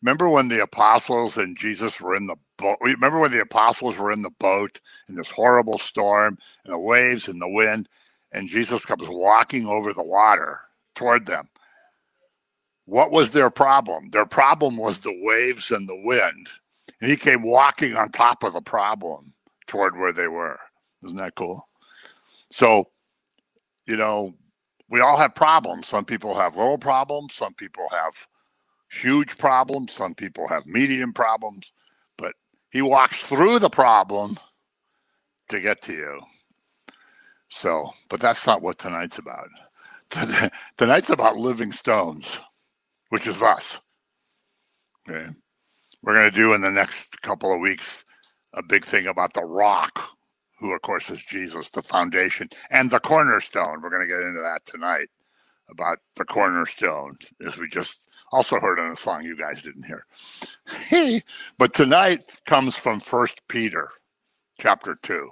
Remember when the apostles and Jesus were in the boat? Remember when the apostles were in the boat in this horrible storm and the waves and the wind, and Jesus comes walking over the water toward them? What was their problem? Their problem was the waves and the wind. And he came walking on top of the problem toward where they were. Isn't that cool? So, we all have problems. Some people have little problems. Some people have huge problems. Some people have medium problems. But he walks through the problem to get to you. So, but that's not what tonight's about. Tonight's about living stones, which is us. Okay. We're going to do in the next couple of weeks a big thing about the rock, who, of course, is Jesus, the foundation, and the cornerstone. We're going to get into that tonight, about the cornerstone, as we just also heard in a song you guys didn't hear. But tonight comes from 1 Peter chapter 2.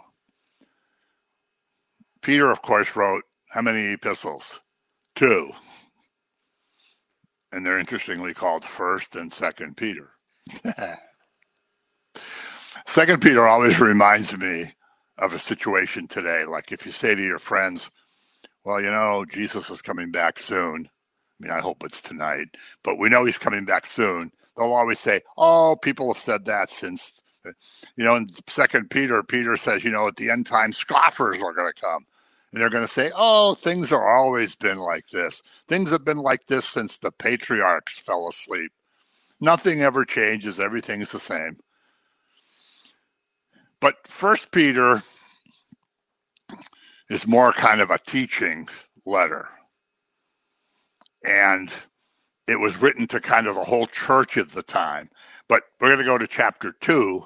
Peter, of course, wrote how many epistles? 2. And they're interestingly called 1st and 2nd Peter. 2nd Peter always reminds me of a situation today. Like if you say to your friends, well, Jesus is coming back soon. I mean, I hope it's tonight, but we know he's coming back soon. They'll always say, oh, people have said that since, in 2nd Peter, Peter says, at the end time, scoffers are going to come. And they're going to say, oh, things have always been like this. Things have been like this since the patriarchs fell asleep. Nothing ever changes. Everything is the same. But 1 Peter is more kind of a teaching letter. And it was written to kind of the whole church at the time. But we're going to go to chapter 2.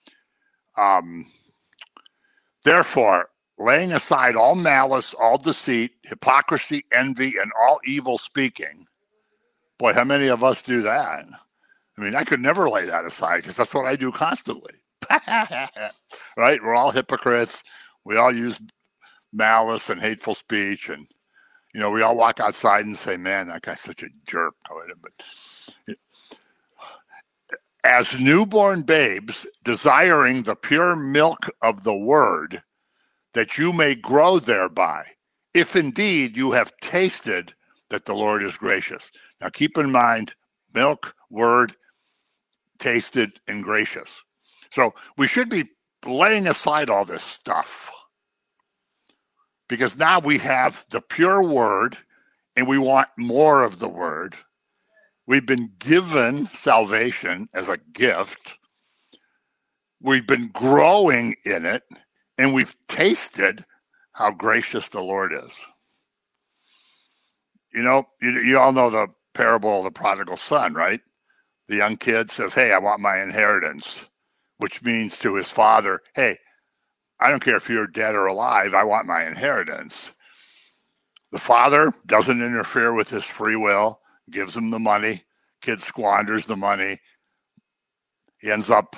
Therefore, laying aside all malice, all deceit, hypocrisy, envy, and all evil speaking. Boy, how many of us do that? I mean, I could never lay that aside because that's what I do constantly. Right? We're all hypocrites. We all use malice and hateful speech. And, we all walk outside and say, man, that guy's such a jerk. But as newborn babes, desiring the pure milk of the word, that you may grow thereby, if indeed you have tasted that the Lord is gracious. Now keep in mind, milk, word, tasted, and gracious. So we should be laying aside all this stuff, because now we have the pure word and we want more of the word. We've been given salvation as a gift. We've been growing in it, and we've tasted how gracious the Lord is. You all know the parable of the prodigal son, right? The young kid says, hey, I want my inheritance, which means to his father, hey, I don't care if you're dead or alive, I want my inheritance. The father doesn't interfere with his free will, gives him the money. Kid squanders the money. He ends up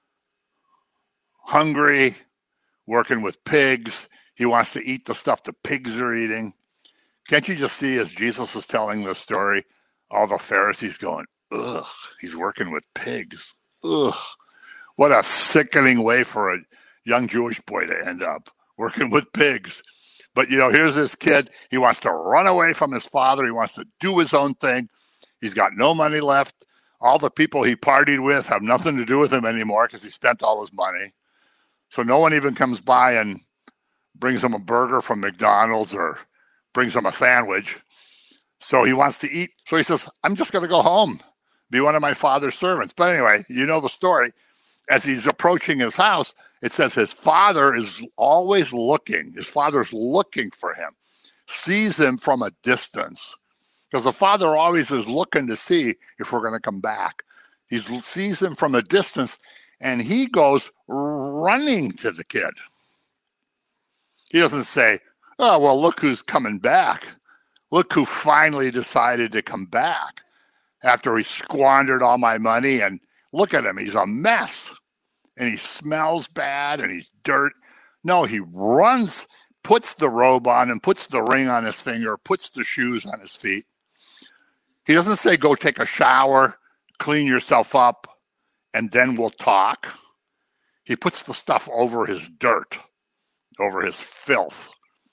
hungry, working with pigs. He wants to eat the stuff the pigs are eating. Can't you just see, as Jesus is telling this story, all the Pharisees going, ugh, he's working with pigs. Ugh, what a sickening way for a young Jewish boy to end up, working with pigs. But, here's this kid. He wants to run away from his father. He wants to do his own thing. He's got no money left. All the people he partied with have nothing to do with him anymore because he spent all his money. So no one even comes by and brings him a burger from McDonald's or brings him a sandwich. So he wants to eat. So he says, I'm just going to go home, be one of my father's servants. But anyway, you know the story. As he's approaching his house, it says his father is always looking. His father's looking for him, sees him from a distance. Because the father always is looking to see if we're going to come back. He sees him from a distance, and he goes running to the kid. He doesn't say, oh, well, look who's coming back. Look who finally decided to come back after he squandered all my money. And look at him. He's a mess. And he smells bad and he's dirt. No, he runs, puts the robe on him, puts the ring on his finger, puts the shoes on his feet. He doesn't say, go take a shower, clean yourself up, and then we'll talk. He puts the stuff over his dirt, over his filth.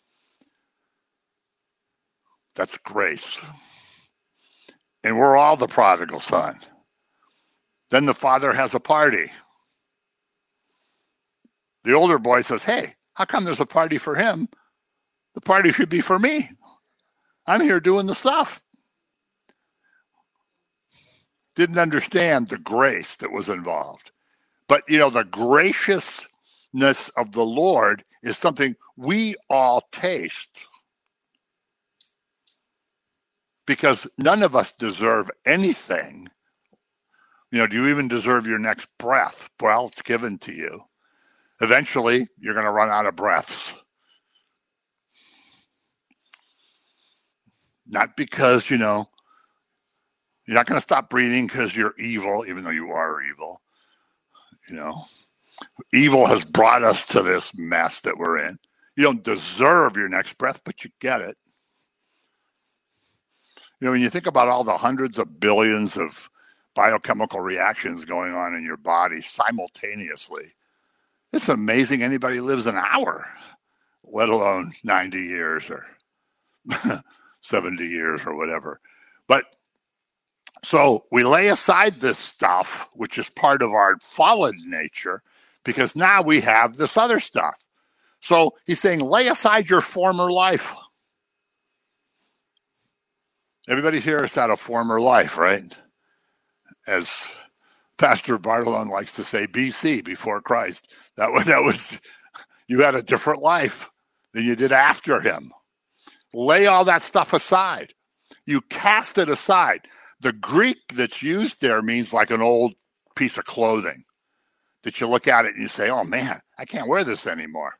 That's grace. And we're all the prodigal son. Then the father has a party. The older boy says, hey, how come there's a party for him? The party should be for me. I'm here doing the stuff. Didn't understand the grace that was involved. But, the graciousness of the Lord is something we all taste. Because none of us deserve anything. Do you even deserve your next breath? Well, it's given to you. Eventually, you're going to run out of breaths. Not because, you're not going to stop breathing because you're evil, even though you are evil. Evil has brought us to this mess that we're in. You don't deserve your next breath, but you get it. When you think about all the hundreds of billions of biochemical reactions going on in your body simultaneously, it's amazing anybody lives an hour, let alone 90 years or 70 years or whatever. But so we lay aside this stuff, which is part of our fallen nature, because now we have this other stuff. So he's saying, lay aside your former life. Everybody here has had a former life, right? As Pastor Bartolone likes to say, BC, before Christ. That was you had a different life than you did after him. Lay all that stuff aside. You cast it aside. The Greek that's used there means like an old piece of clothing that you look at it and you say, oh man, I can't wear this anymore.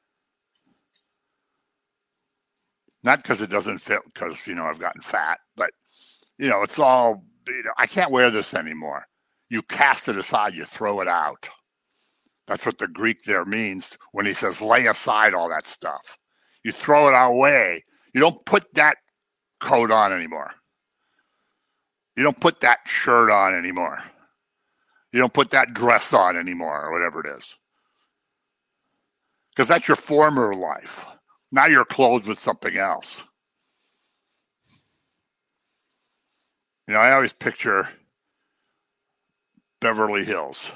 Not because it doesn't fit, because, I've gotten fat, but, it's all, I can't wear this anymore. You cast it aside, you throw it out. That's what the Greek there means when he says lay aside all that stuff. You throw it away. You don't put that coat on anymore. You don't put that shirt on anymore. You don't put that dress on anymore, or whatever it is. Because that's your former life. Now you're clothed with something else. I always picture Beverly Hills.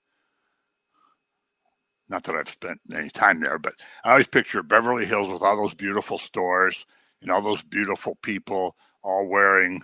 Not that I've spent any time there, but I always picture Beverly Hills with all those beautiful stores and all those beautiful people all wearing,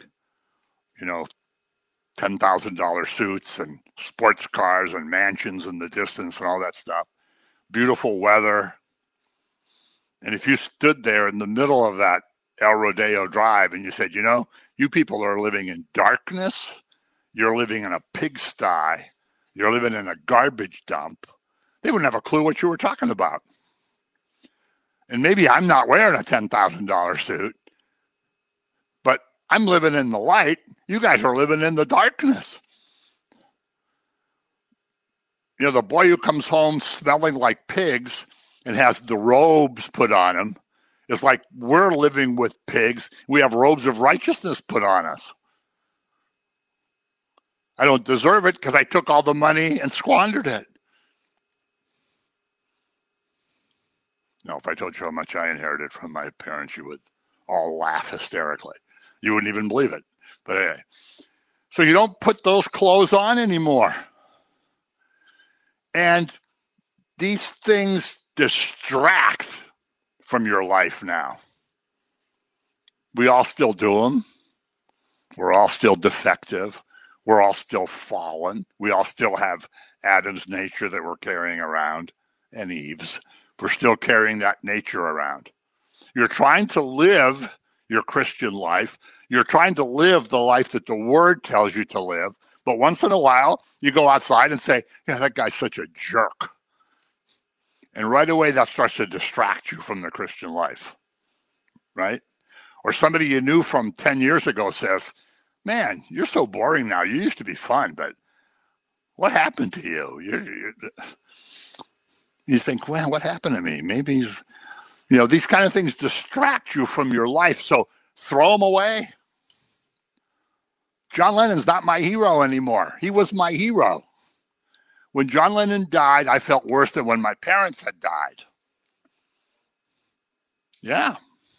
$10,000 suits and sports cars and mansions in the distance and all that stuff. Beautiful weather. And if you stood there in the middle of that El Rodeo Drive and you said, you people are living in darkness, you're living in a pigsty, you're living in a garbage dump, they wouldn't have a clue what you were talking about. And maybe I'm not wearing a $10,000 suit, but I'm living in the light. You guys are living in the darkness. The boy who comes home smelling like pigs and has the robes put on him is like we're living with pigs. We have robes of righteousness put on us. I don't deserve it because I took all the money and squandered it. No, if I told you how much I inherited from my parents, you would all laugh hysterically. You wouldn't even believe it. But anyway, so you don't put those clothes on anymore. And these things distract from your life now. We all still do them. We're all still defective. We're all still fallen. We all still have Adam's nature that we're carrying around, and Eve's. We're still carrying that nature around. You're trying to live your Christian life. You're trying to live the life that the Word tells you to live. But once in a while, you go outside and say, yeah, that guy's such a jerk. And right away, that starts to distract you from the Christian life, right? Or somebody you knew from 10 years ago says, man, you're so boring now. You used to be fun, but what happened to you? You think, well, what happened to me? Maybe, these kind of things distract you from your life. So throw them away. John Lennon's not my hero anymore. He was my hero. When John Lennon died, I felt worse than when my parents had died. Yeah.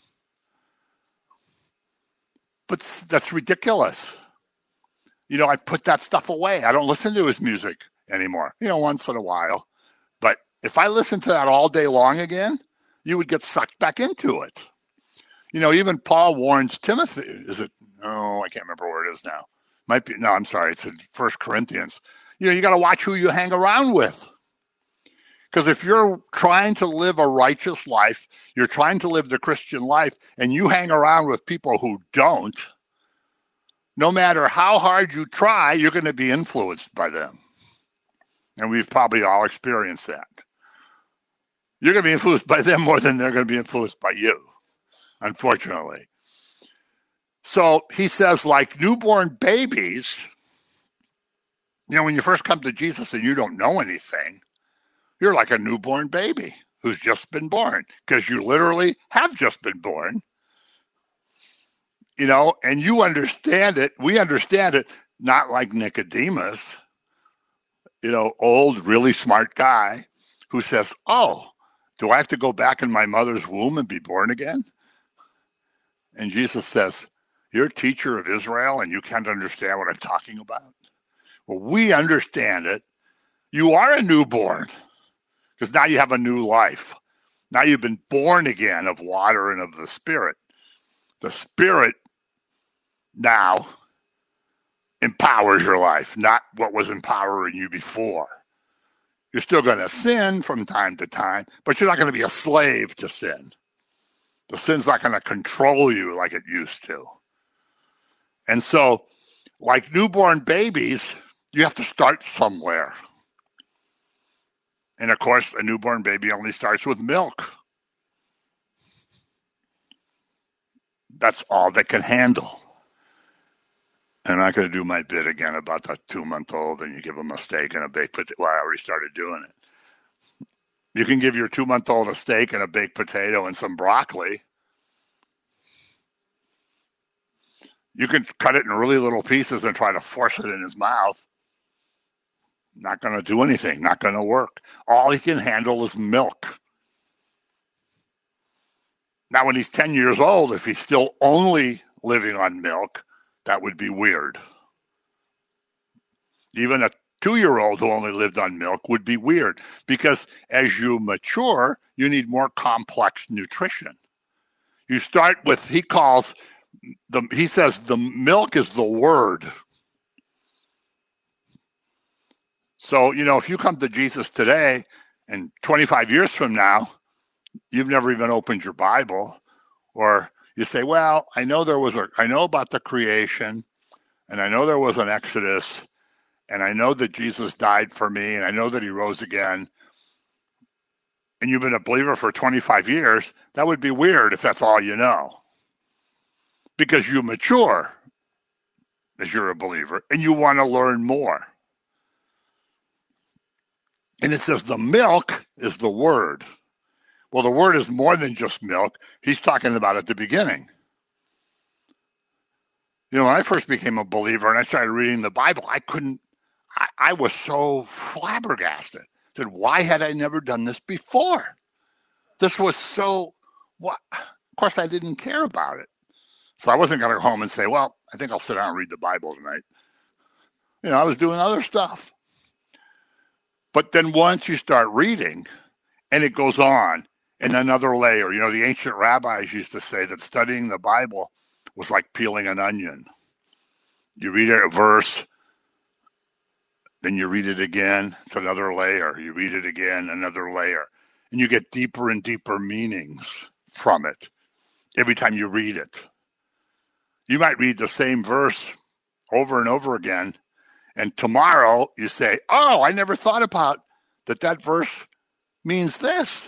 But that's ridiculous. I put that stuff away. I don't listen to his music anymore, once in a while. But if I listened to that all day long again, you would get sucked back into it. Even Paul warns Timothy. I can't remember where it is now. Might be, no, I'm sorry. It's in 1 Corinthians. You got to watch who you hang around with. Because if you're trying to live a righteous life, you're trying to live the Christian life, and you hang around with people who don't, no matter how hard you try, you're going to be influenced by them. And we've probably all experienced that. You're going to be influenced by them more than they're going to be influenced by you, unfortunately. So he says, like newborn babies, when you first come to Jesus and you don't know anything, you're like a newborn baby who's just been born, because you literally have just been born. And you understand it. We understand it, not like Nicodemus, old, really smart guy who says, oh, do I have to go back in my mother's womb and be born again? And Jesus says, you're a teacher of Israel and you can't understand what I'm talking about? Well, we understand it. You are a newborn because now you have a new life. Now you've been born again of water and of the Spirit. The Spirit now empowers your life, not what was empowering you before. You're still going to sin from time to time, but you're not going to be a slave to sin. The sin's not going to control you like it used to. And so, like newborn babies, you have to start somewhere. And of course, a newborn baby only starts with milk. That's all they can handle. And I'm not going to do my bit again about the 2-month-old and you give them a steak and a baked potato. Well, I already started doing it. You can give your 2-month-old a steak and a baked potato and some broccoli. You can cut it in really little pieces and try to force it in his mouth. Not going to do anything. Not going to work. All he can handle is milk. Now, when he's 10 years old, if he's still only living on milk, that would be weird. Even a 2-year-old who only lived on milk would be weird because as you mature, you need more complex nutrition. You start with, he says the milk is the word. So, if you come to Jesus today and 25 years from now, you've never even opened your Bible, or you say, well, I know about the creation, and I know there was an Exodus, and I know that Jesus died for me, and I know that he rose again, and you've been a believer for 25 years, that would be weird if that's all you know. Because you mature as you're a believer, and you want to learn more. And it says the milk is the word. Well, the word is more than just milk. He's talking about at the beginning. When I first became a believer and I started reading the Bible, I was so flabbergasted. I said, why had I never done this before? This was so, what? Of course, I didn't care about it. So I wasn't going to go home and say, well, I think I'll sit down and read the Bible tonight. I was doing other stuff. But then once you start reading, and it goes on, and another layer, the ancient rabbis used to say that studying the Bible was like peeling an onion. You read a verse, then you read it again, it's another layer. You read it again, another layer. And you get deeper and deeper meanings from it every time you read it. You might read the same verse over and over again, and tomorrow you say, oh, I never thought about that verse means this.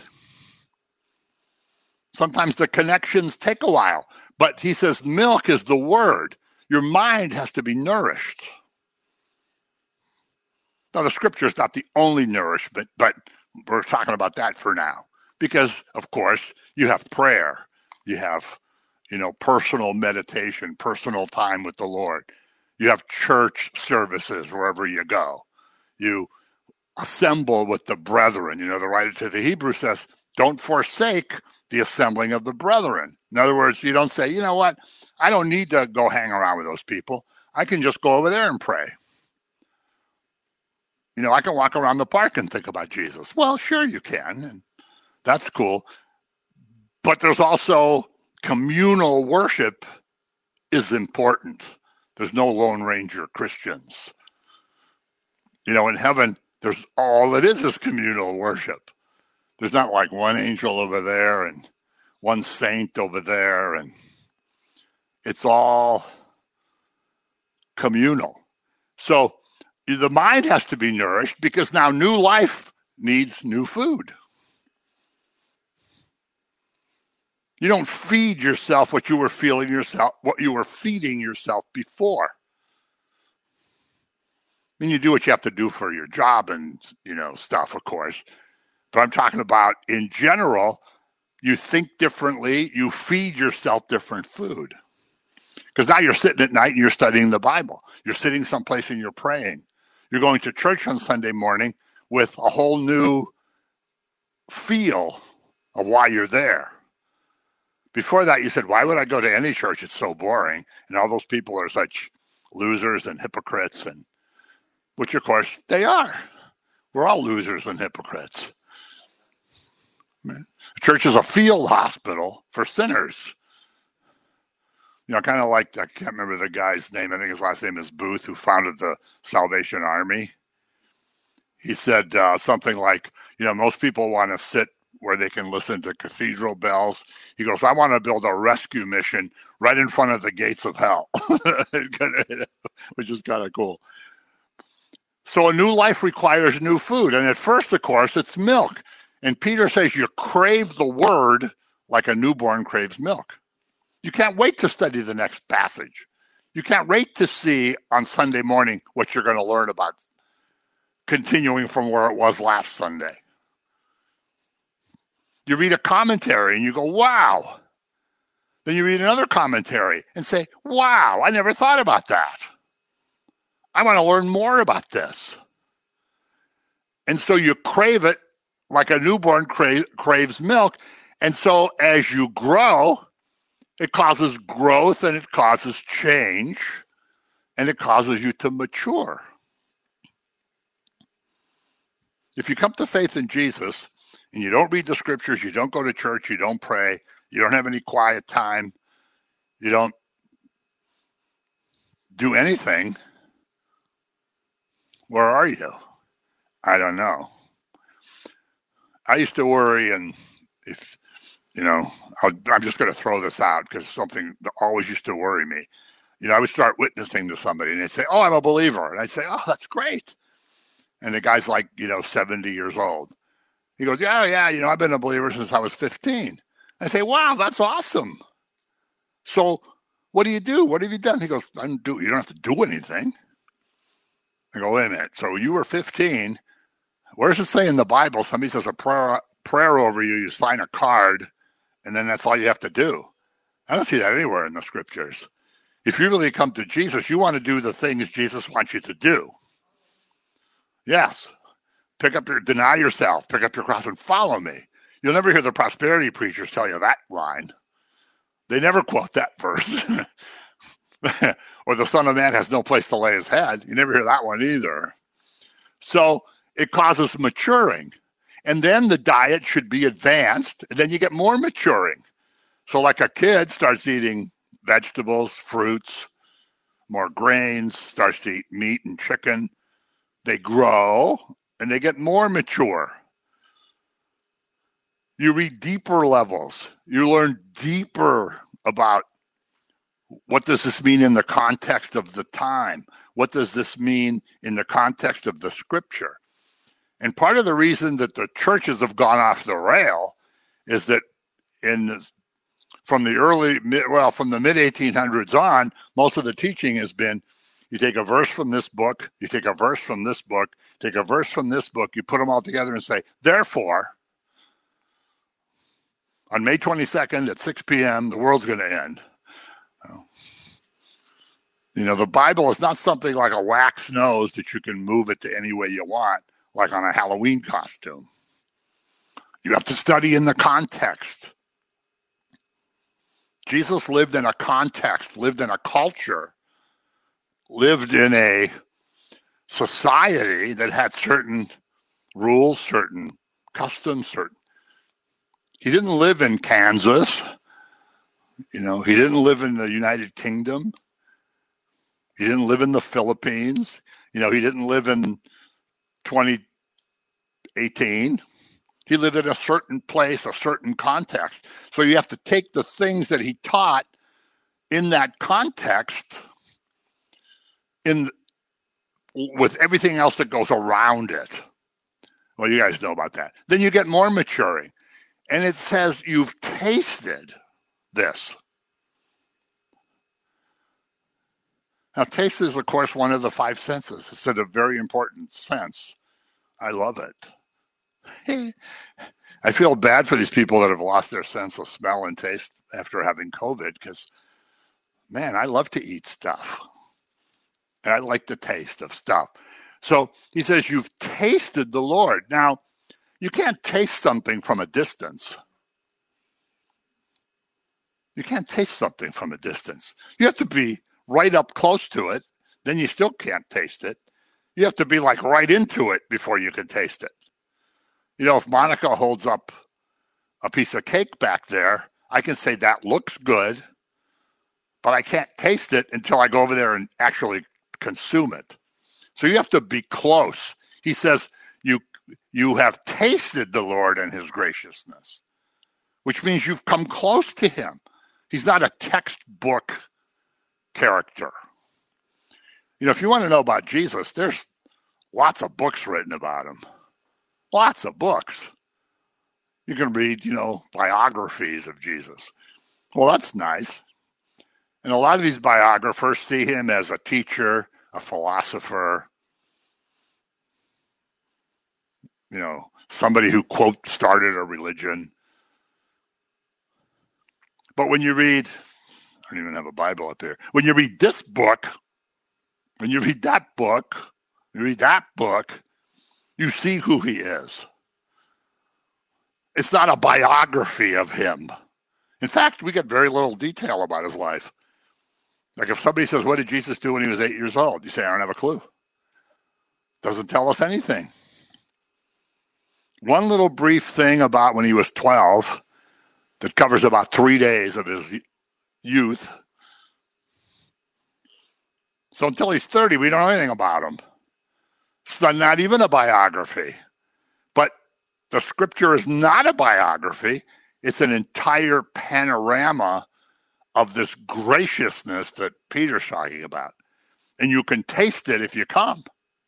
Sometimes the connections take a while, but he says milk is the word. Your mind has to be nourished. Now, the scripture is not the only nourishment, but we're talking about that for now. Because, of course, you have prayer. You have, personal meditation, personal time with the Lord. You have church services wherever you go. You assemble with the brethren. You know, the writer to the Hebrews says, don't forsake the assembling of the brethren. In other words, you don't say, you know what, I don't need to go hang around with those people. I can just go over there and pray. You know, I can walk around the park and think about Jesus. Well, sure you can, and that's cool. But there's also communal worship is important. There's no Lone Ranger Christians. You know, in heaven, there's all it is communal worship. There's not like one angel over there and one saint over there, and it's all communal. So the mind has to be nourished because now new life needs new food. You don't feed yourself what you were feeding yourself before. I mean, you do what you have to do for your job and, you know, stuff, of course. But I'm talking about in general, you think differently, you feed yourself different food. Because now you're sitting at night and you're studying the Bible. You're sitting someplace and you're praying. You're going to church on Sunday morning with a whole new feel of why you're there. Before that, you said, why would I go to any church? It's so boring. And all those people are such losers and hypocrites, and which, of course, they are. We're all losers and hypocrites. Church is a field hospital for sinners. You know, kind of like, I can't remember the guy's name. I think his last name is Booth, who founded the Salvation Army. He said something like, you know, most people want to sit where they can listen to cathedral bells. He goes, I want to build a rescue mission right in front of the gates of hell, which is kind of cool. So a new life requires new food. And at first, of course, it's milk. And Peter says you crave the word like a newborn craves milk. You can't wait to study the next passage. You can't wait to see on Sunday morning what you're going to learn about, continuing from where it was last Sunday. You read a commentary and you go, wow. Then you read another commentary and say, wow, I never thought about that. I want to learn more about this. And so you crave it like a newborn craves milk. And so as you grow, it causes growth and it causes change and it causes you to mature. If you come to faith in Jesus and you don't read the scriptures, you don't go to church, you don't pray, you don't have any quiet time, you don't do anything, where are you? I don't know. I used to worry, and if, you know, I'm just going to throw this out because something that always used to worry me. You know, I would start witnessing to somebody and they'd say, oh, I'm a believer. And I'd say, oh, that's great. And the guy's like, you know, 70 years old. He goes, yeah, you know, I've been a believer since I was 15. I say, wow, that's awesome. So what do you do? What have you done? He goes, you don't have to do anything. I go, wait a minute. So you were 15. Where does it say in the Bible? Somebody says a prayer over you, you sign a card, and then that's all you have to do. I don't see that anywhere in the scriptures. If you really come to Jesus, you want to do the things Jesus wants you to do. Yes. Deny yourself, pick up your cross and follow me. You'll never hear the prosperity preachers tell you that line. They never quote that verse. Or the Son of Man has no place to lay his head. You never hear that one either. So it causes maturing. And then the diet should be advanced, and then you get more maturing. So like a kid starts eating vegetables, fruits, more grains, starts to eat meat and chicken. They grow, and they get more mature. You read deeper levels. You learn deeper about what does this mean in the context of the time? What does this mean in the context of the scripture? And part of the reason that the churches have gone off the rail is that from the mid 1800s on, most of the teaching has been, you take a verse from this book, you take a verse from this book, take a verse from this book, you put them all together and say, therefore, on May 22nd at 6 p.m., the world's going to end. The Bible is not something like a wax nose that you can move it to any way you want, like on a Halloween costume. You have to study in the context. Jesus lived in a context, lived in a culture, lived in a society that had certain rules, certain customs, He didn't live in Kansas. He didn't live in the United Kingdom. He didn't live in the Philippines. He didn't live in 2018. He lived in a certain place, a certain context. So you have to take the things that he taught in that context with everything else that goes around it. Well, you guys know about that. Then you get more maturing. And it says you've tasted this. Now, taste is, of course, one of the five senses. It's a very important sense. I love it. I feel bad for these people that have lost their sense of smell and taste after having COVID because, man, I love to eat stuff. And I like the taste of stuff. So he says, you've tasted the Lord. Now, you can't taste something from a distance. You can't taste something from a distance. You have to be right up close to it. Then you still can't taste it. You have to be like right into it before you can taste it. If Monica holds up a piece of cake back there, I can say that looks good, but I can't taste it until I go over there and actually consume it. So you have to be close. He says, you have tasted the Lord and his graciousness, which means you've come close to him. He's not a textbook character. If you want to know about Jesus, there's lots of books written about him. Lots of books. You can read, biographies of Jesus. Well, that's nice. And a lot of these biographers see him as a teacher, a philosopher, somebody who, quote, started a religion. But when you read, I don't even have a Bible up here. When you read this book, when you read that book, you see who he is. It's not a biography of him. In fact, we get very little detail about his life. Like if somebody says, what did Jesus do when he was 8 years old? You say, I don't have a clue. Doesn't tell us anything. One little brief thing about when he was 12 that covers about 3 days of his youth. So until he's 30, we don't know anything about him. It's not even a biography. But the scripture is not a biography. It's an entire panorama of this graciousness that Peter's talking about. And you can taste it if you come.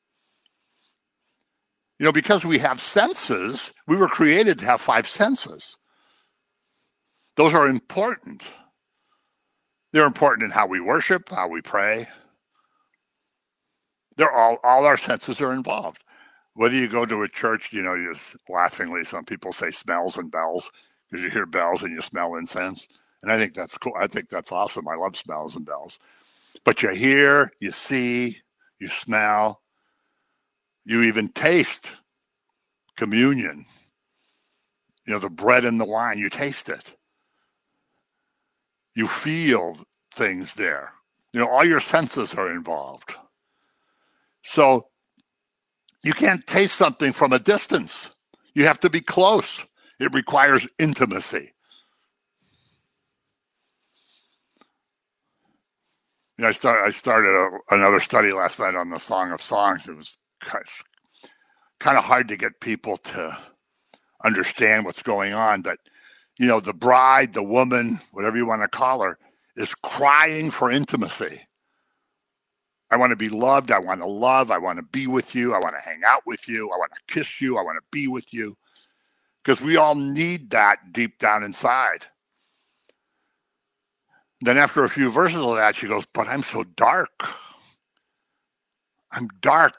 Because we have senses, we were created to have five senses. Those are important. They're important in how we worship, how we pray. They're all our senses are involved. Whether you go to a church, you just laughingly, some people say smells and bells because you hear bells and you smell incense. And I think that's cool. I think that's awesome. I love smells and bells. But you hear, you see, you smell, you even taste communion. The bread and the wine, you taste it. You feel things there. All your senses are involved. So you can't taste something from a distance. You have to be close. It requires intimacy. I started another study last night on the Song of Songs. It was kind of hard to get people to understand what's going on. But, the bride, the woman, whatever you want to call her, is crying for intimacy. I want to be loved. I want to love. I want to be with you. I want to hang out with you. I want to kiss you. I want to be with you. Because we all need that deep down inside. Then after a few verses of that, she goes, but I'm so dark. I'm dark.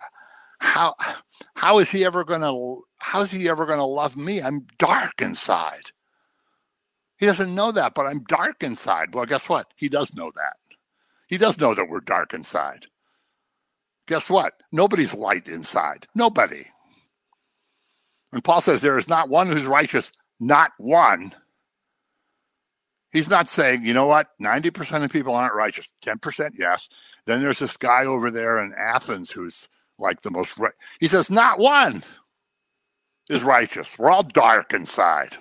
How is he ever going to love me? I'm dark inside. He doesn't know that, but I'm dark inside. Well, guess what? He does know that. He does know that we're dark inside. Guess what? Nobody's light inside. Nobody. When Paul says there is not one who's righteous, not one, he's not saying, you know what, 90% of people aren't righteous. 10%, yes. Then there's this guy over there in Athens who's like the most right. He says, not one is righteous. We're all dark inside.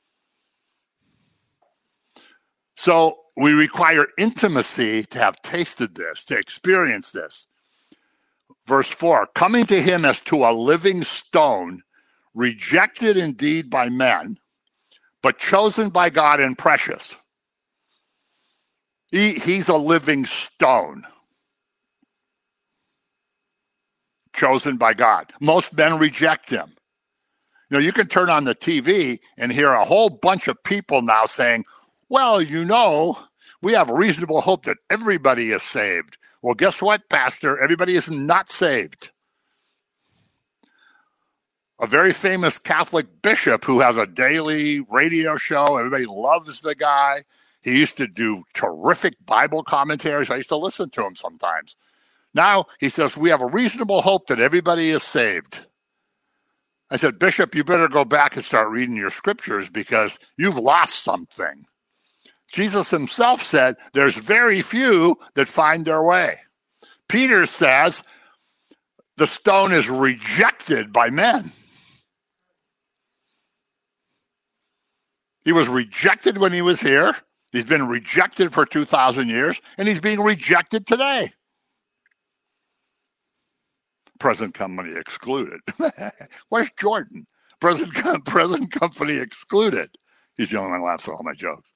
So we require intimacy to have tasted this, to experience this. Verse 4, coming to him as to a living stone, rejected indeed by men, but chosen by God and precious. He's a living stone. Chosen by God. Most men reject him. You know, you can turn on the TV and hear a whole bunch of people now saying, well, you know, we have reasonable hope that everybody is saved. Well, guess what, Pastor? Everybody is not saved. A very famous Catholic bishop who has a daily radio show. Everybody loves the guy. He used to do terrific Bible commentaries. I used to listen to him sometimes. Now he says, we have a reasonable hope that everybody is saved. I said, Bishop, you better go back and start reading your scriptures because you've lost something. Jesus himself said, there's very few that find their way. Peter says, the stone is rejected by men. He was rejected when he was here. He's been rejected for 2,000 years, and he's being rejected today. Present company excluded. Where's Jordan? Present company excluded. He's the only one who laughs at all my jokes.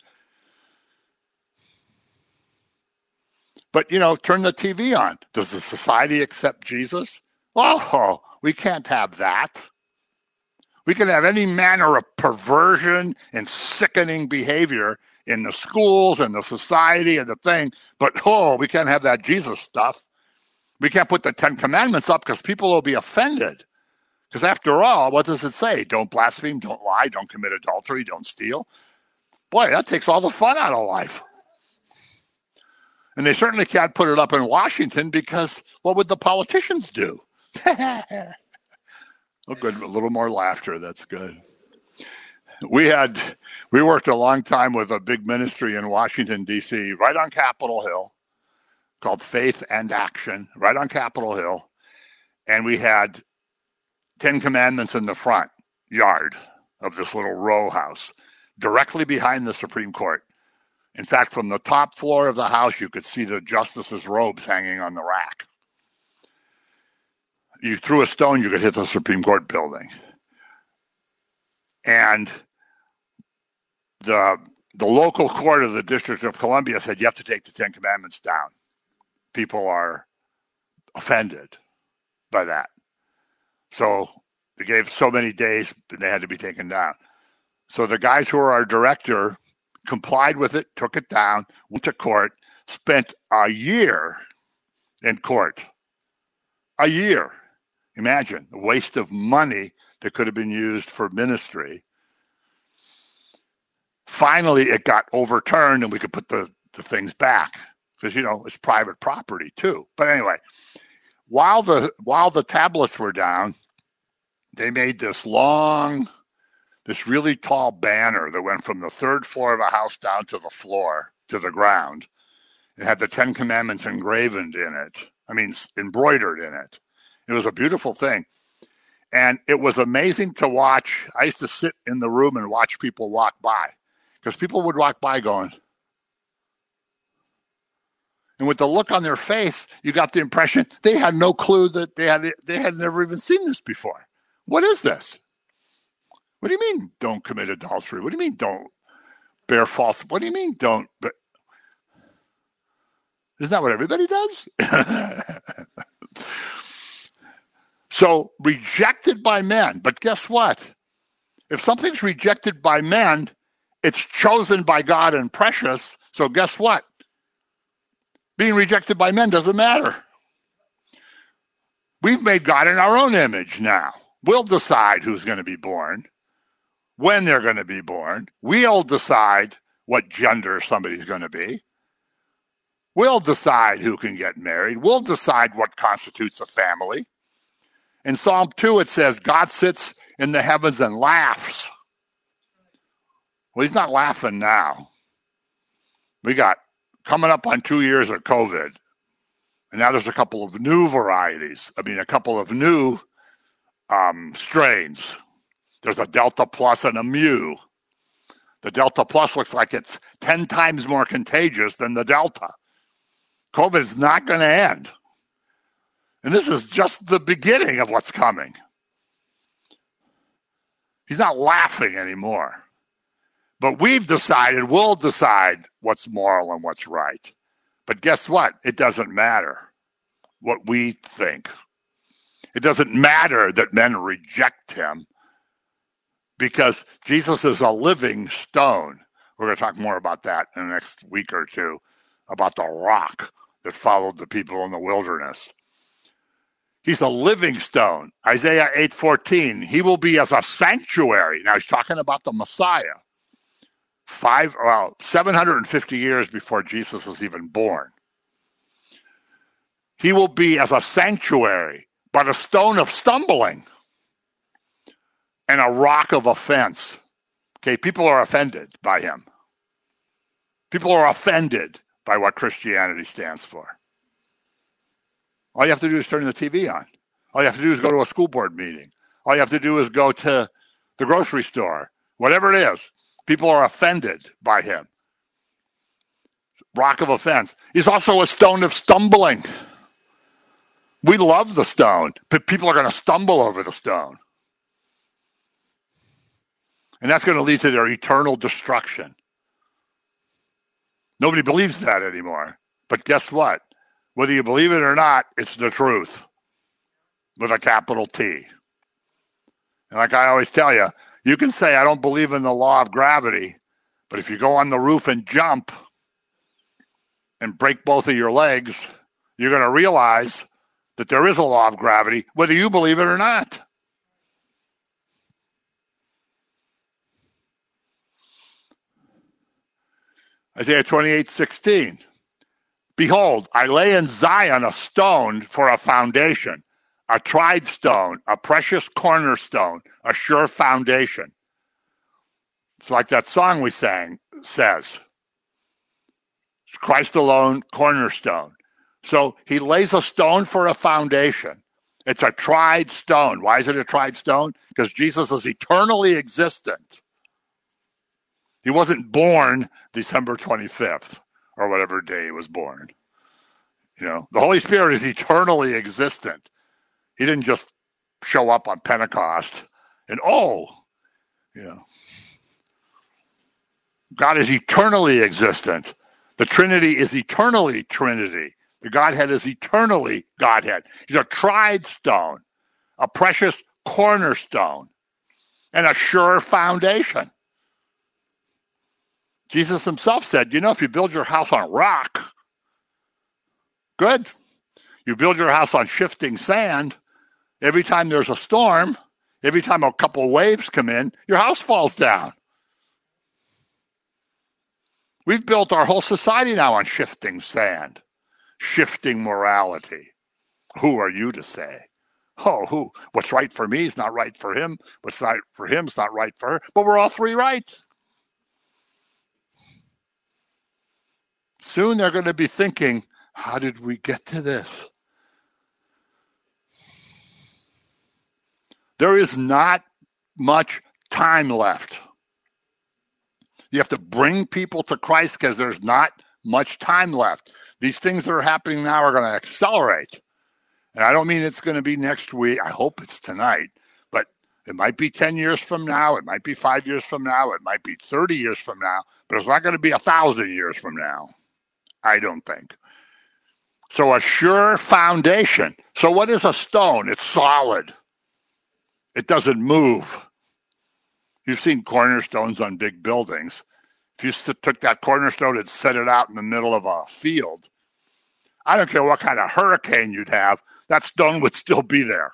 But, you know, turn the TV on. Does the society accept Jesus? Oh, we can't have that. We can have any manner of perversion and sickening behavior in the schools and the society and the thing, but, we can't have that Jesus stuff. We can't put the 10 Commandments up because people will be offended. Because after all, what does it say? Don't blaspheme, don't lie, don't commit adultery, don't steal. Boy, that takes all the fun out of life. And they certainly can't put it up in Washington because what would the politicians do? Oh, good. A little more laughter. That's good. We worked a long time with a big ministry in Washington, D.C., right on Capitol Hill, called Faith and Action, right on Capitol Hill. And we had 10 Commandments in the front yard of this little row house, directly behind the Supreme Court. In fact, from the top floor of the house, you could see the justices' robes hanging on the rack. You threw a stone, you could hit the Supreme Court building. And the local court of the District of Columbia said, you have to take the 10 Commandments down. People are offended by that. So they gave so many days, and they had to be taken down. So the guys who were our director complied with it, took it down, went to court, spent a year in court. A year. Imagine the waste of money that could have been used for ministry. Finally, it got overturned and we could put the things back because, you know, it's private property too. But anyway, while the tablets were down, they made this really tall banner that went from the third floor of a house down to the floor, to the ground. It had the 10 Commandments engraved in it. Embroidered in it. It was a beautiful thing. And it was amazing to watch. I used to sit in the room and watch people walk by because people would walk by going, and with the look on their face, you got the impression they had no clue that they had never even seen this before. What is this? What do you mean don't commit adultery? What do you mean don't bear false? What do you mean don't? Isn't that what everybody does? So rejected by men. But guess what? If something's rejected by men, it's chosen by God and precious. So guess what? Being rejected by men doesn't matter. We've made God in our own image now. We'll decide who's going to be born, when they're going to be born. We'll decide what gender somebody's going to be. We'll decide who can get married. We'll decide what constitutes a family. In Psalm 2, it says, God sits in the heavens and laughs. Well, he's not laughing now. We got coming up on 2 years of COVID, and now there's a couple of new varieties. A couple of new strains. There's a Delta Plus and a Mu. The Delta Plus looks like it's 10 times more contagious than the Delta. COVID is not going to end. And this is just the beginning of what's coming. He's not laughing anymore. But we'll decide what's moral and what's right. But guess what? It doesn't matter what we think. It doesn't matter that men reject him, because Jesus is a living stone. We're going to talk more about that in the next week or two, about the rock that followed the people in the wilderness. He's a living stone. Isaiah 8:14, he will be as a sanctuary. Now he's talking about the Messiah. 750 years before Jesus is even born. He will be as a sanctuary, but a stone of stumbling and a rock of offense. Okay, people are offended by him. People are offended by what Christianity stands for. All you have to do is turn the TV on. All you have to do is go to a school board meeting. All you have to do is go to the grocery store. Whatever it is, people are offended by him. Rock of offense. He's also a stone of stumbling. We love the stone, but people are going to stumble over the stone. And that's going to lead to their eternal destruction. Nobody believes that anymore. But guess what? Whether you believe it or not, it's the truth with a capital T. And like I always tell you, you can say, I don't believe in the law of gravity, but if you go on the roof and jump and break both of your legs, you're going to realize that there is a law of gravity, whether you believe it or not. Isaiah 28:16. Behold, I lay in Zion a stone for a foundation, a tried stone, a precious cornerstone, a sure foundation. It's like that song we sang says. It's Christ alone, cornerstone. So he lays a stone for a foundation. It's a tried stone. Why is it a tried stone? Because Jesus is eternally existent. He wasn't born December 25th or whatever day he was born. The Holy Spirit is eternally existent. He didn't just show up on Pentecost and, God is eternally existent. The Trinity is eternally Trinity. The Godhead is eternally Godhead. He's a tried stone, a precious cornerstone, and a sure foundation. Jesus himself said, if you build your house on rock, good. You build your house on shifting sand, every time there's a storm, every time a couple of waves come in, your house falls down. We've built our whole society now on shifting sand, shifting morality. Who are you to say? Who? What's right for me is not right for him. What's right for him is not right for her. But we're all three right. Soon they're going to be thinking, how did we get to this? There is not much time left. You have to bring people to Christ because there's not much time left. These things that are happening now are going to accelerate. And I don't mean it's going to be next week. I hope it's tonight. But it might be 10 years from now. It might be 5 years from now. It might be 30 years from now. But it's not going to be 1,000 years from now. I don't think. So a sure foundation. So what is a stone? It's solid. It doesn't move. You've seen cornerstones on big buildings. If you took that cornerstone and set it out in the middle of a field, I don't care what kind of hurricane you'd have, that stone would still be there.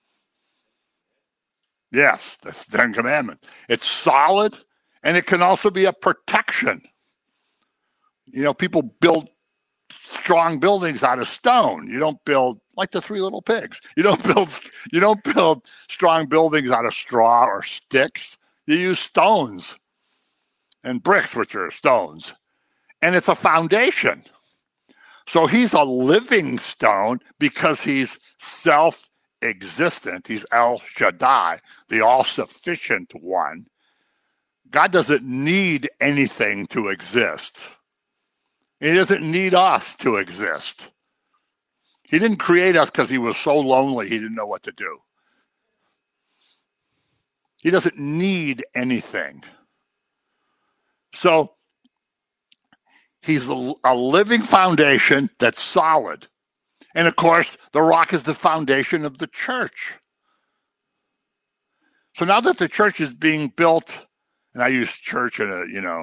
Yes, that's the Ten Commandments. It's solid, and it can also be a protection. People build strong buildings out of stone. You don't build like the Three Little Pigs. You don't build strong buildings out of straw or sticks. You use stones and bricks, which are stones. And it's a foundation. So he's a living stone because he's self-existent. He's El Shaddai, the all-sufficient one. God doesn't need anything to exist. He doesn't need us to exist. He didn't create us because he was so lonely he didn't know what to do. He doesn't need anything. So he's a living foundation that's solid. And of course, the rock is the foundation of the church. So now that the church is being built, and I use church in a,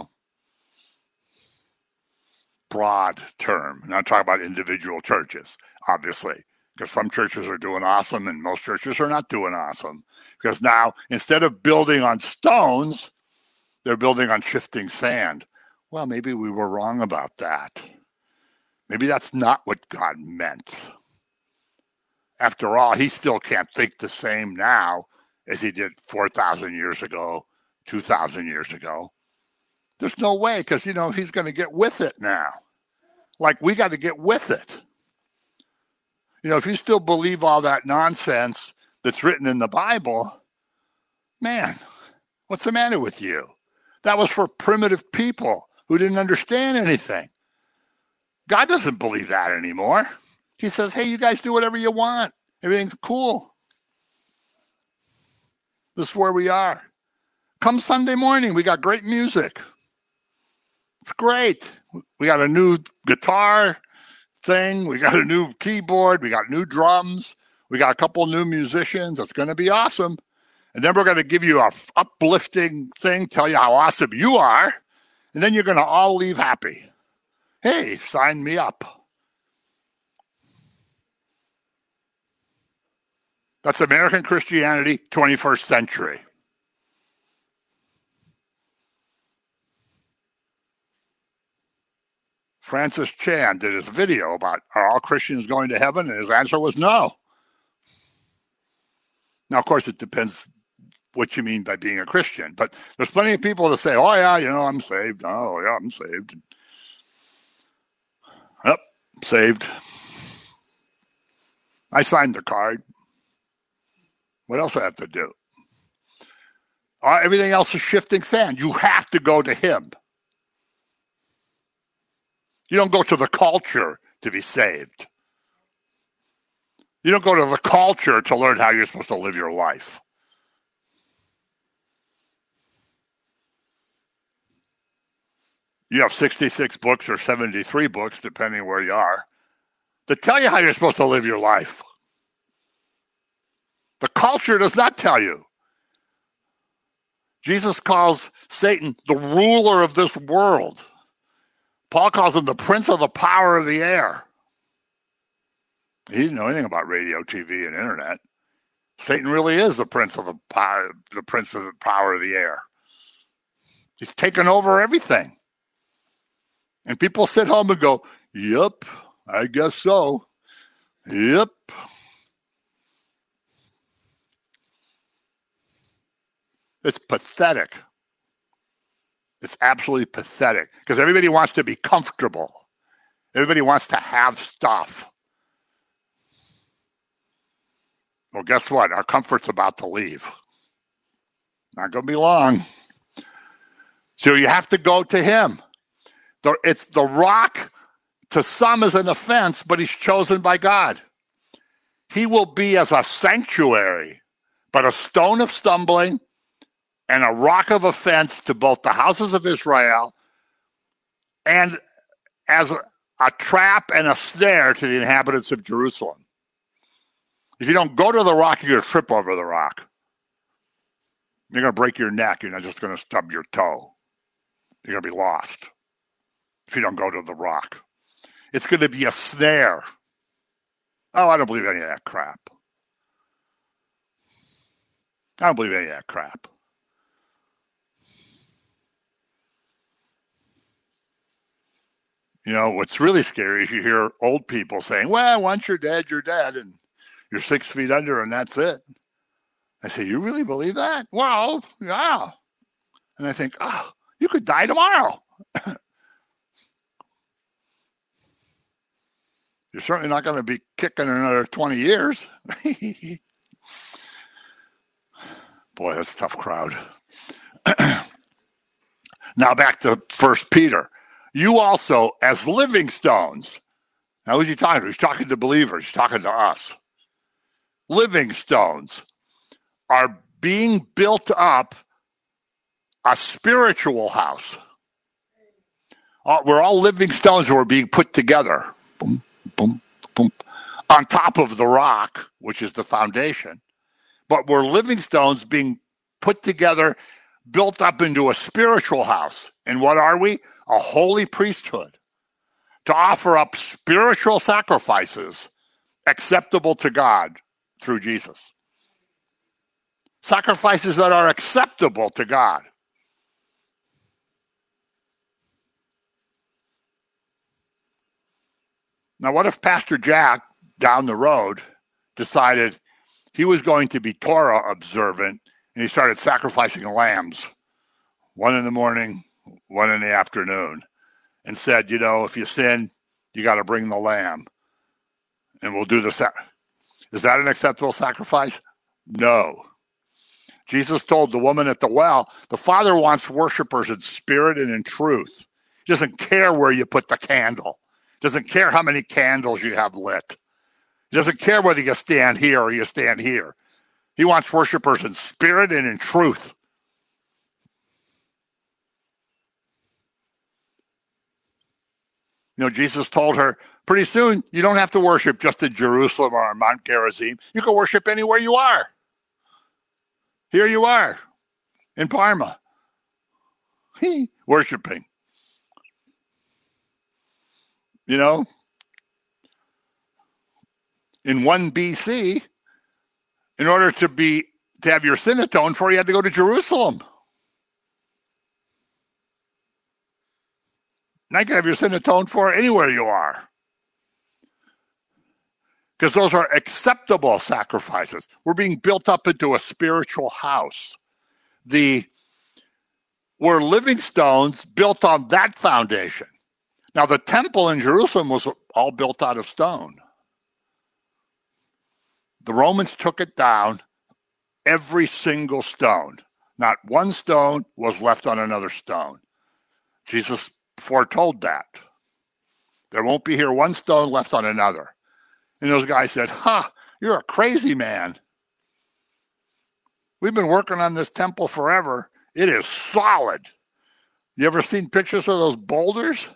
broad term. I'm not talking about individual churches, obviously, because some churches are doing awesome and most churches are not doing awesome. Because now, instead of building on stones, they're building on shifting sand. Well, maybe we were wrong about that. Maybe that's not what God meant. After all, he still can't think the same now as he did 4,000 years ago, 2,000 years ago. There's no way, because, he's going to get with it now. Like, we got to get with it. If you still believe all that nonsense that's written in the Bible, man, what's the matter with you? That was for primitive people who didn't understand anything. God doesn't believe that anymore. He says, hey, you guys do whatever you want. Everything's cool. This is where we are. Come Sunday morning, we got great music. It's great. We got a new guitar thing. We got a new keyboard. We got new drums. We got a couple new musicians. It's going to be awesome. And then we're going to give you a uplifting thing, tell you how awesome you are. And then you're going to all leave happy. Hey, sign me up. That's American Christianity, 21st century. Francis Chan did his video about, are all Christians going to heaven? And his answer was no. Now, of course, it depends what you mean by being a Christian. But there's plenty of people that say, oh, yeah, I'm saved. Oh, yeah, I'm saved. Yep, saved. I signed the card. What else do I have to do? Everything else is shifting sand. You have to go to him. You don't go to the culture to be saved. You don't go to the culture to learn how you're supposed to live your life. You have 66 books or 73 books, depending where you are, that tell you how you're supposed to live your life. The culture does not tell you. Jesus calls Satan the ruler of this world. Paul calls him the prince of the power of the air. He didn't know anything about radio, TV, and internet. Satan really is the prince of the power of the air. He's taken over everything. And people sit home and go, yep, I guess so. Yep. It's pathetic. It's absolutely pathetic because everybody wants to be comfortable. Everybody wants to have stuff. Well, guess what? Our comfort's about to leave. Not going to be long. So you have to go to him. It's the rock to some is an offense, but he's chosen by God. He will be as a sanctuary, but a stone of stumbling and a rock of offense to both the houses of Israel and as a trap and a snare to the inhabitants of Jerusalem. If you don't go to the rock, you're going to trip over the rock. You're going to break your neck. You're not just going to stub your toe. You're going to be lost if you don't go to the rock. It's going to be a snare. Oh, I don't believe any of that crap. I don't believe any of that crap. What's really scary is you hear old people saying, well, once you're dead, and you're 6 feet under and that's it. I say, you really believe that? Well, yeah. And I think, oh, you could die tomorrow. You're certainly not going to be kicking another 20 years. Boy, that's a tough crowd. Now back to 1 Peter. You also, as living stones. Now who's he talking to? He's talking to believers. He's talking to us. Living stones are being built up a spiritual house. We're all living stones who are being put together. Boom, boom, boom. On top of the rock, which is the foundation. But we're living stones being put together, built up into a spiritual house. And what are we? A holy priesthood. To offer up spiritual sacrifices acceptable to God through Jesus. Sacrifices that are acceptable to God. Now, what if Pastor Jack down the road decided he was going to be Torah observant and he started sacrificing lambs, one in the morning, one in the afternoon, and said, if you sin, you got to bring the lamb and we'll do the Is that an acceptable sacrifice? No. Jesus told the woman at the well, the Father wants worshipers in spirit and in truth. He doesn't care where you put the candle. He doesn't care how many candles you have lit. He doesn't care whether you stand here or you stand here. He wants worshipers in spirit and in truth. Jesus told her, pretty soon you don't have to worship just in Jerusalem or on Mount Gerizim. You can worship anywhere you are. Here you are, in Parma, worshiping. In 1 BC, in order to have your sin atoned for, you had to go to Jerusalem. Now you can have your sin atoned for anywhere you are. Because those are acceptable sacrifices. We're being built up into a spiritual house. We're living stones built on that foundation. Now, the temple in Jerusalem was all built out of stone. The Romans took it down, every single stone. Not one stone was left on another stone. Jesus foretold that. There won't be here one stone left on another. And those guys said, you're a crazy man. We've been working on this temple forever. It is solid. You ever seen pictures of those boulders?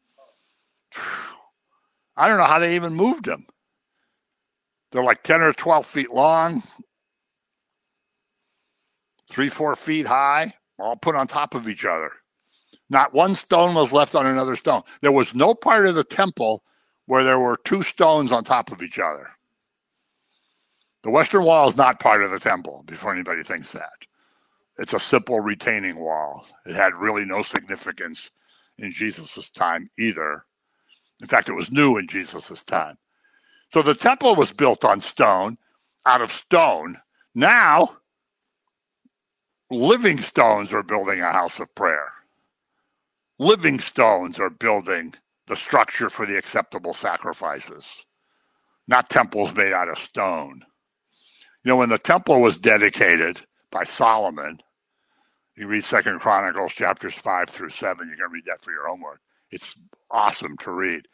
I don't know how they even moved them. They're like 10 or 12 feet long, 3-4 feet high, all put on top of each other. Not one stone was left on another stone. There was no part of the temple where there were two stones on top of each other. The Western Wall is not part of the temple, before anybody thinks that. It's a simple retaining wall. It had really no significance in Jesus' time either. In fact, it was new in Jesus' time. So the temple was built on stone, out of stone. Now, living stones are building a house of prayer. Living stones are building the structure for the acceptable sacrifices, not temples made out of stone. When the temple was dedicated by Solomon, you read 2 Chronicles chapters 5 through 7, you can read that for your homework. It's awesome to read.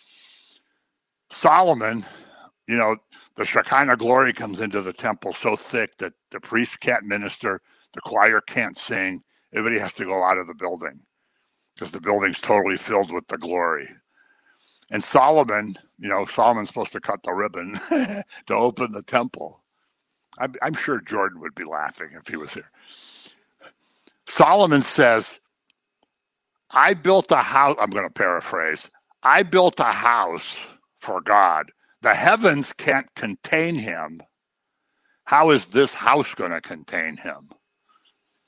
Solomon, the Shekinah glory comes into the temple so thick that the priests can't minister, the choir can't sing, everybody has to go out of the building because the building's totally filled with the glory. And Solomon, Solomon's supposed to cut the ribbon to open the temple. I'm sure Jordan would be laughing if he was here. Solomon says, I built a house, I'm going to paraphrase, I built a house for God. The heavens can't contain him. How is this house going to contain him?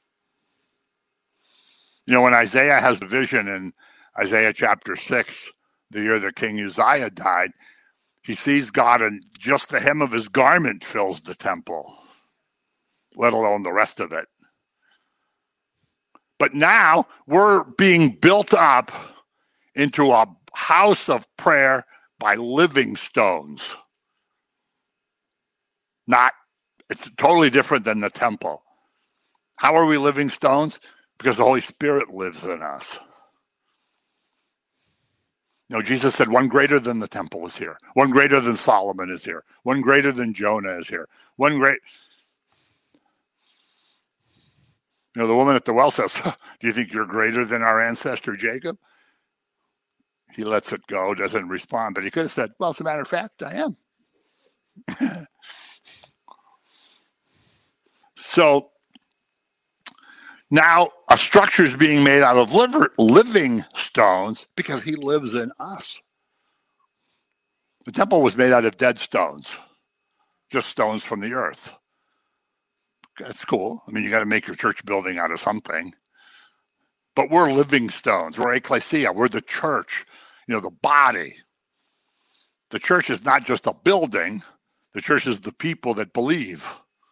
When Isaiah has the vision in Isaiah chapter 6 the year that King Uzziah died, he sees God and just the hem of his garment fills the temple, let alone the rest of it. But now we're being built up into a house of prayer by living stones. It's totally different than the temple. How are we living stones? Because the Holy Spirit lives in us. Jesus said one greater than the temple is here. One greater than Solomon is here. One greater than Jonah is here. The woman at the well says, do you think you're greater than our ancestor Jacob? He lets it go, doesn't respond. But he could have said, well, as a matter of fact, I am. So now a structure is being made out of living stones because he lives in us. The temple was made out of dead stones, just stones from the earth. That's cool. You got to make your church building out of something. But we're living stones. We're ecclesia. We're the church, the body. The church is not just a building. The church is the people that believe.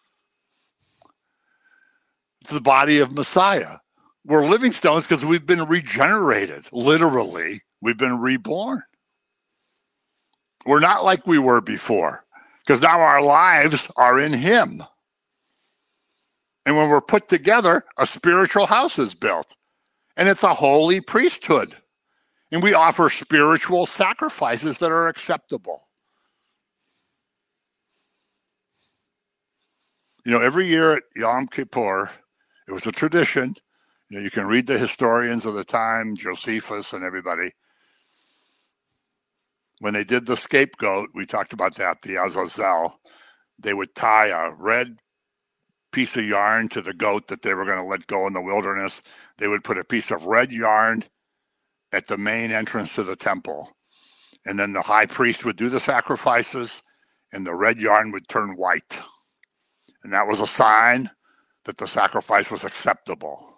It's the body of Messiah. We're living stones because we've been regenerated. Literally, we've been reborn. We're not like we were before because now our lives are in him. And when we're put together, a spiritual house is built. And it's a holy priesthood. And we offer spiritual sacrifices that are acceptable. Every year at Yom Kippur, it was a tradition. You can read the historians of the time, Josephus and everybody. When they did the scapegoat, we talked about that, the Azazel, they would tie a red piece of yarn to the goat that they were going to let go in the wilderness. They would put a piece of red yarn at the main entrance to the temple. And then the high priest would do the sacrifices, and the red yarn would turn white. And that was a sign that the sacrifice was acceptable.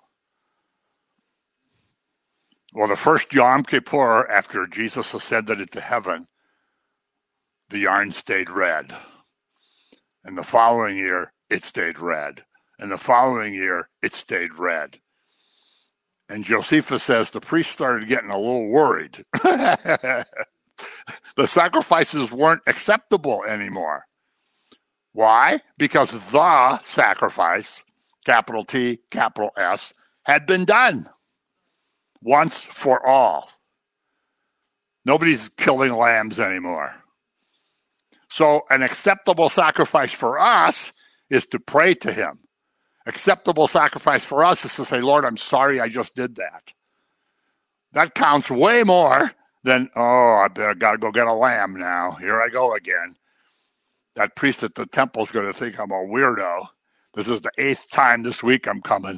Well, the first Yom Kippur, after Jesus ascended into heaven, the yarn stayed red. And the following year, it stayed red. And the following year, it stayed red. And Josephus says the priest started getting a little worried. The sacrifices weren't acceptable anymore. Why? Because the sacrifice, capital T, capital S, had been done once for all. Nobody's killing lambs anymore. So an acceptable sacrifice for us is to pray to him. Acceptable sacrifice for us is to say, Lord, I'm sorry I just did that. That counts way more than, I got to go get a lamb now. Here I go again. That priest at the temple is going to think I'm a weirdo. This is the 8th time this week I'm coming.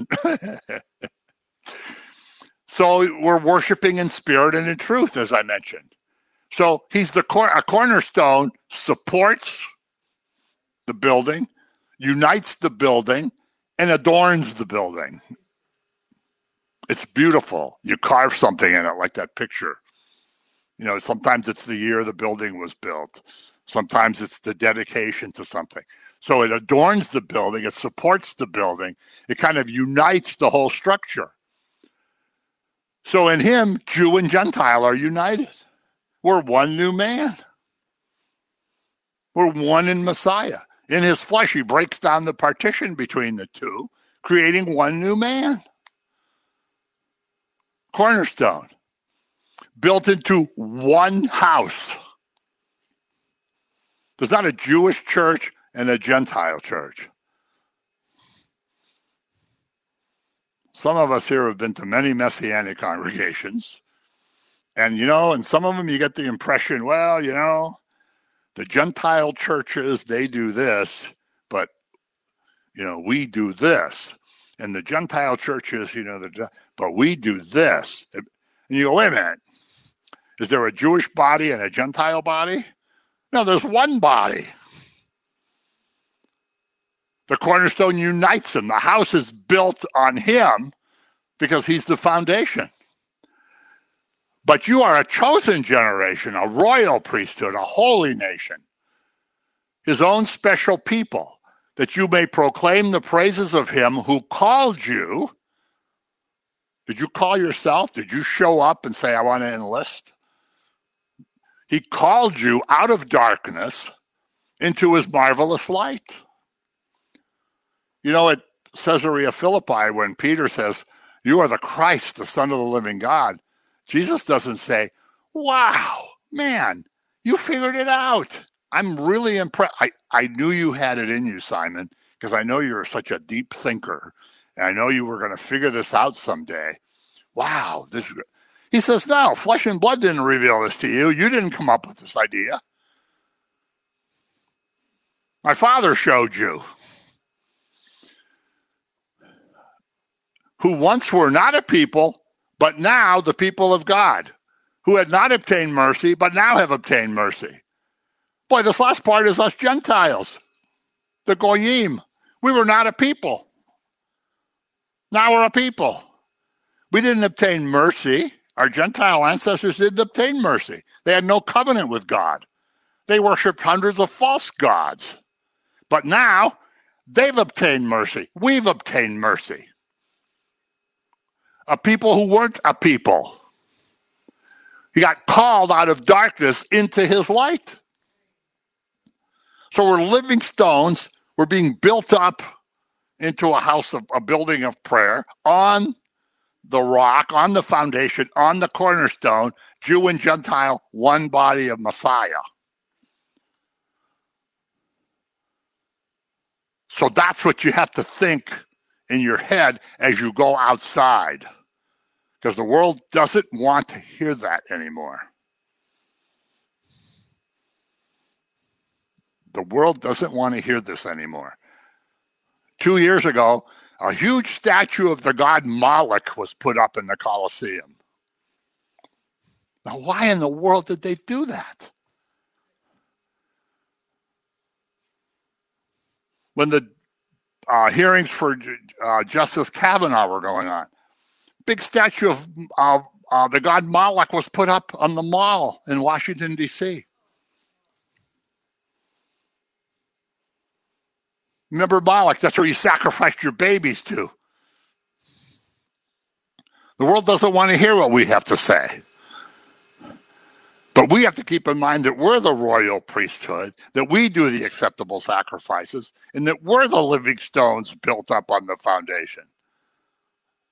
So we're worshiping in spirit and in truth, as I mentioned. So he's a cornerstone, supports the building, unites the building, and adorns the building. It's beautiful. You carve something in it, like that picture. Sometimes it's the year the building was built. Sometimes it's the dedication to something. So it adorns the building. It supports the building. It kind of unites the whole structure. So in him, Jew and Gentile are united. We're one new man. We're one in Messiah. In his flesh, he breaks down the partition between the two, creating one new man. Cornerstone. Built into one house. There's not a Jewish church and a Gentile church. Some of us here have been to many Messianic congregations. And, in some of them you get the impression, the Gentile churches, they do this, but, we do this. And the Gentile churches, but we do this. And you go, wait a minute. Is there a Jewish body and a Gentile body? No, there's one body. The cornerstone unites them. The house is built on him because he's the foundation. But you are a chosen generation, a royal priesthood, a holy nation, his own special people, that you may proclaim the praises of him who called you. Did you call yourself? Did you show up and say, I want to enlist? He called you out of darkness into his marvelous light. You know, at Caesarea Philippi, when Peter says, you are the Christ, the Son of the living God, Jesus doesn't say, wow, man, you figured it out. I'm really impressed. I knew you had it in you, Simon, because I know you're such a deep thinker. And I know you were going to figure this out someday. Wow, this is good. He says, no, flesh and blood didn't reveal this to you. You didn't come up with this idea. My Father showed you. Who once were not a people, but now the people of God, who had not obtained mercy, but now have obtained mercy. Boy, this last part is us Gentiles, the Goyim. We were not a people. Now we're a people. We didn't obtain mercy. Our Gentile ancestors didn't obtain mercy. They had no covenant with God. They worshipped hundreds of false gods. But now they've obtained mercy. We've obtained mercy. A people who weren't a people. He got called out of darkness into his light. So we're living stones. We're being built up into a building of prayer on the rock, on the foundation, on the cornerstone, Jew and Gentile, one body of Messiah. So that's what you have to think in your head as you go outside. Because the world doesn't want to hear that anymore. The world doesn't want to hear this anymore. 2 years ago, a huge statue of the god Moloch was put up in the Colosseum. Now, why in the world did they do that? When the hearings for Justice Kavanaugh were going on, big statue of the god Moloch was put up on the mall in Washington, D.C. Remember Moloch? That's where you sacrificed your babies to. The world doesn't want to hear what we have to say. But we have to keep in mind that we're the royal priesthood, that we do the acceptable sacrifices, and that we're the living stones built up on the foundation.